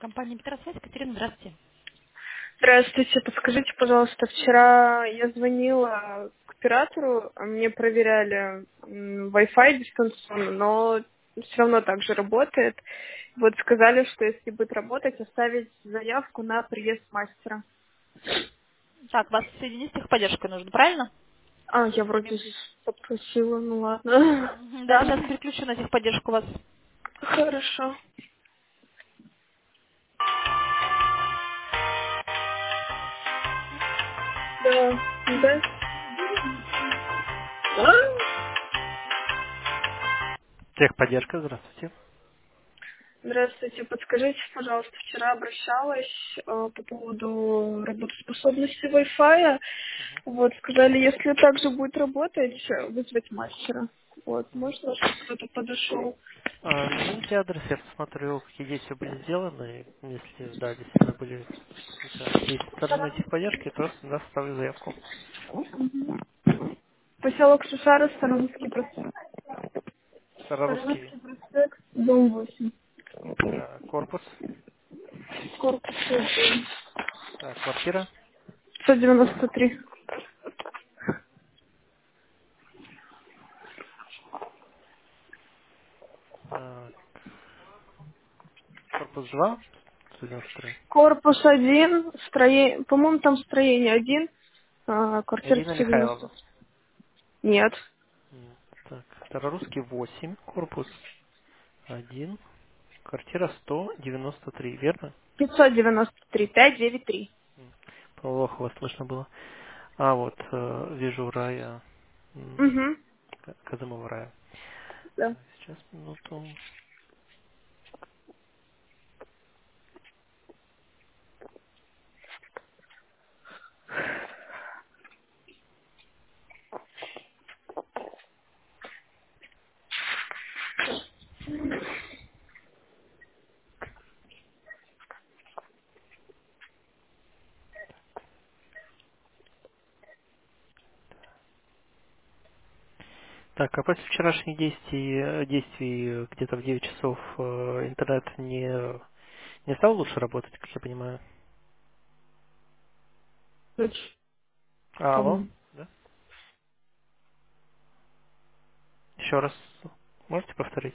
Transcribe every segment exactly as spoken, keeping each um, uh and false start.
Компания Петросвязь, Катерина, здравствуйте. Здравствуйте, подскажите, пожалуйста, вчера я звонила к оператору, а мне проверяли м, Wi-Fi дистанционно, но все равно так же работает. Вот сказали, что если будет работать, оставить заявку на приезд мастера. Так, вас соединить с техподдержкой нужно, правильно? А, я С кем вроде здесь? попросила, ну ладно. Мгм, Да, Да, сейчас переключу на техподдержку вас. хорошо. Да, да. А? Техподдержка, здравствуйте. Здравствуйте, подскажите, пожалуйста, вчера обращалась э, по поводу работоспособности Wi-Fi. Вот, сказали, если также будет работать, э, вызвать мастера. Вот, можно, чтобы кто-то подошел? А, назовите адрес, я посмотрю, какие действия были сделаны. Если, да, действительно были какие-то действия со стороны техподдержки, то да, составлю заявку. Поселок Шишара, Старомский проспект. Старорусский, Старомский проспект, дом восемь. а, корпус, Корпус а, квартира, сто девяносто три. а, корпус два, сто девяносто три. Корпус один, строение, по-моему, там строение один, а, квартира Ирина сто девяносто. Михайловна. Нет, М, Так, Старорусский восемь, корпус один, квартира сто девяносто три, верно? пятьсот девяносто три, пять девять три. М, Плохо вас слышно было. А вот, э, вижу рая, м, Угу, К- Казымова рая. да. Так, сейчас, минуту. Так, а после вчерашних действий, э, действий э, где-то в девять часов э, интернет не, не стал лучше работать, как я понимаю? Точно, Алло? по-моему. Да? Еще раз можете повторить?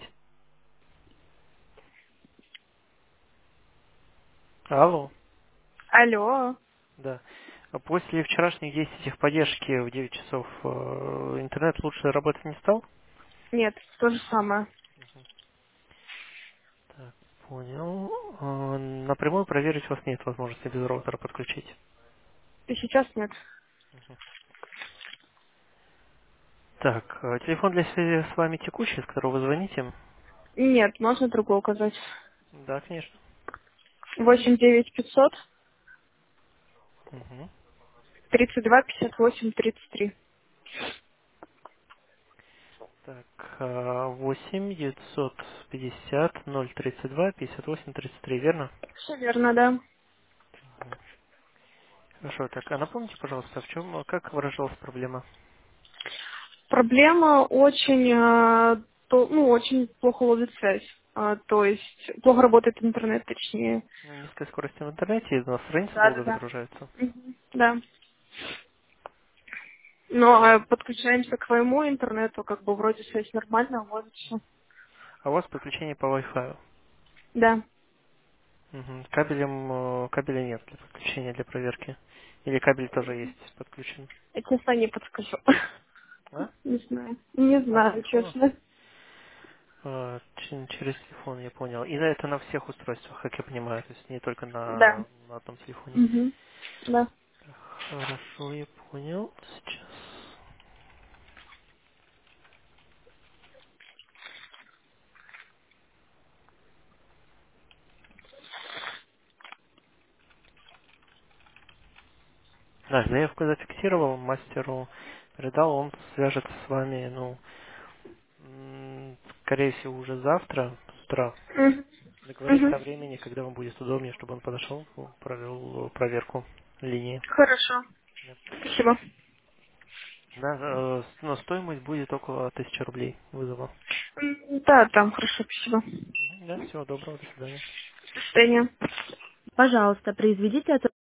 Алло? Алло. Да. А после вчерашних действий техподдержки в девять часов э, интернет лучше работать не стал? Нет, то же самое. Так, понял. Э, Напрямую проверить у вас нет возможности без роутера подключить. И сейчас нет. Так, э, телефон для связи с вами текущий, с которого вы звоните? Нет, можно другой указать. Да, конечно. Восемь девять пятьсот Мгм. тридцать два пятьдесят восемь тридцать три. Так, э, восемь девятьсот пятьдесят ноль тридцать два пятьдесят восемь тридцать три, верно? Все верно, да. Хорошо, так, а напомните, пожалуйста, в чем, как выражалась проблема? Проблема очень, э, то- ну, очень плохо ловит связь. А, то есть плохо работает интернет, точнее. Ну, низкая скорость в интернете, на странице Да, да, долго да. загружается. Мгм. Да. Но А, а, подключаемся к своему интернету, как бы вроде связь нормальная, вот все. а у вас подключение по Wi-Fi? Да. Мгм. Кабелем, э, кабеля нет для подключения, для проверки. Или кабель тоже есть подключен? Я честно не подскажу. А? Не знаю. Не А, с знаю, телефона? честно. А, ч- через телефон, я понял. И это на всех устройствах, как я понимаю, то есть не только Да. на, на одном телефоне. Угу. Да. Хорошо, я понял. Сейчас. Да, заявку зафиксировал, мастеру передал, он свяжется с вами, ну, м, скорее всего, уже завтра с утра. Угу. Договориться Угу. о времени, когда вам будет удобнее, чтобы он подошел, провел проверку линии. Хорошо. Да, Спасибо. Да, э, с- но стоимость будет около тысячи рублей вызова. М, Да, там хорошо, спасибо. Мгм, Да, всего доброго, до свидания. До свидания. Пожалуйста, произведите